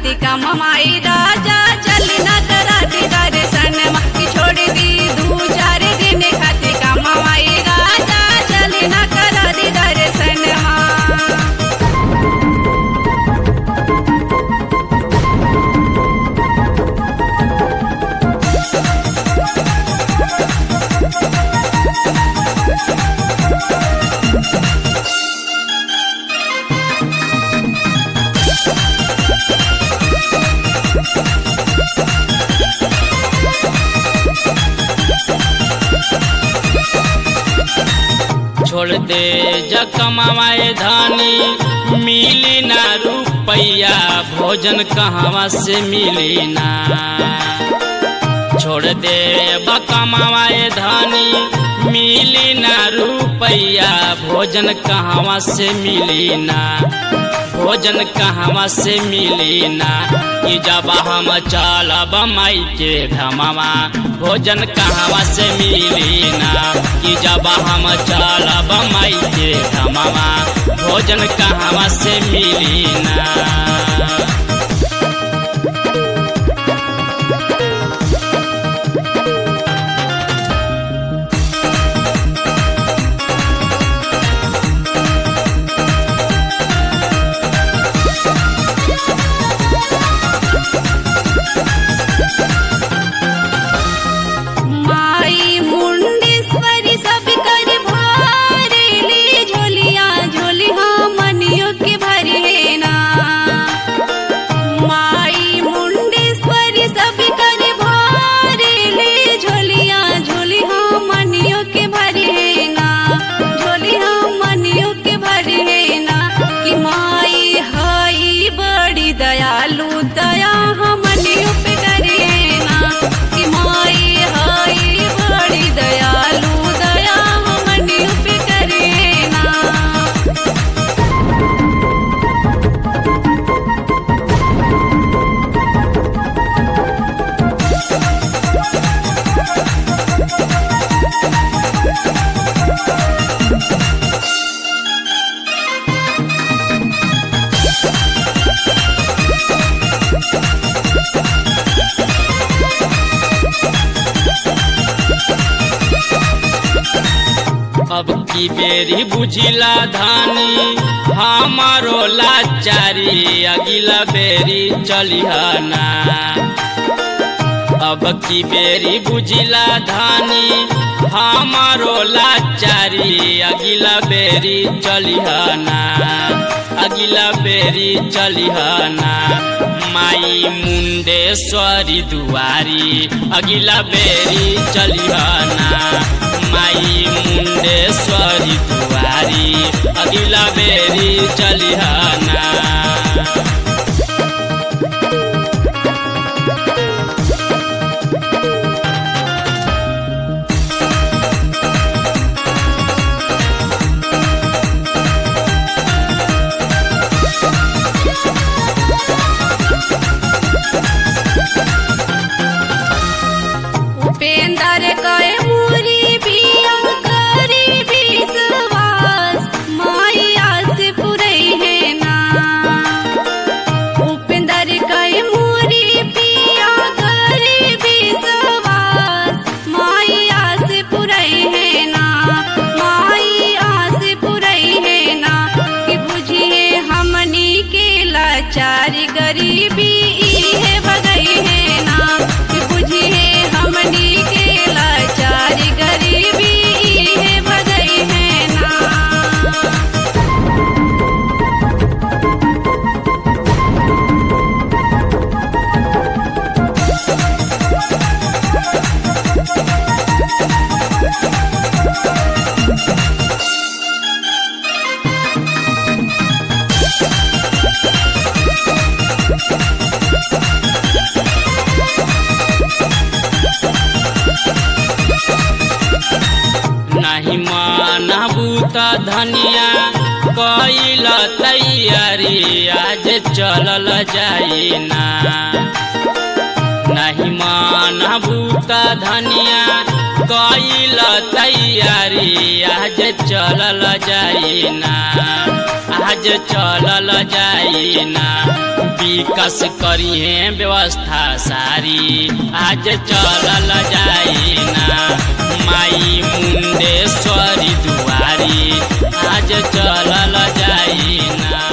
खाती कमाई राजा चली ना करा दी दर्शन की छोड़ दी 2-4 दिन खाती कमाई राजा चली ना करा दी दर्शन छोड़ दे जा कमाए धानी मिली ना रुपैया भोजन कहवा से मिली ना। छोड़ दे कमाए धानी मिली ना रुपैया भोजन कहवा से मिली ना। भोजन कहवा से मिली ना कि जब हम चलब माई के धमावा भोजन कहवा से मिली ना। कि जब हम चलब माई के धमावा भोजन कहवा से मिली ना। दयालु दया हमनियों पे करे ना कि माई हाई बड़ी दयालु दया हमनियों पे करे ना। अब की बेरी बुझिला धानी हमारो लाचारी अगिला बेरी चलिहाना। अब की बेरी बुझिला धानी हमारो लाचारी अगिला बेरी चलिहाना। अगिला बेरी चलिहाना माई मुंडेश्वरी दुआरी अगिला बेरी चलिहाना। माई मुंडेश्वरी दुआरी अगिला बेरी चलिहाना। उपेंद्र कहे पूरी बिया करी विश्वास माया से पुरई है ना। उपेंद्र कहे पूरी बिया करी विश्वास माया से पुरई है ना। माया से पुरई है ना कि बुझिए हमनी के लाचारी गरीबी है भगई है ना। कि बुझिए हमनी के लाचारी गरीबी है भगई है ना। नहीं मानबूता धनिया कइल तैयारी आज चलल जाई ना। नहीं मानबूता धनिया कइल तैयारी आज चलल जाई ना। आज चलल जाई ना। विकास करिए व्यवस्था सारी आज चलल जाई ना माई मुंडेश्वरी दुआरी आज चलल जाई ना।